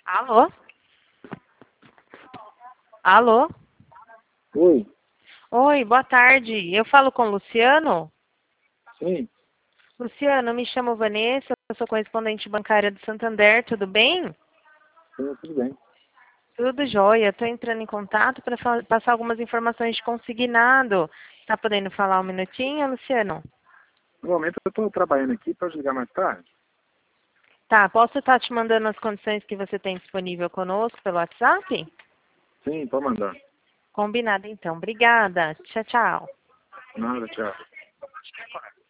Alô? Alô? Oi, Oi, boa tarde. Eu falo com o Luciano? sim, Luciano, me chamo Vanessa, eu sou correspondente bancária do Santander, tudo bem? sim, tudo bem. Tudo jóia. Estou entrando em contato para passar algumas informações de consignado. Está podendo falar um minutinho, Luciano? No momento eu estou trabalhando aqui, pode ligar mais tarde? Tá, posso estar te mandando as condições que você tem disponível conosco pelo WhatsApp? Sim, pode mandar. Combinado então. Obrigada. Tchau, tchau. Nada, tchau.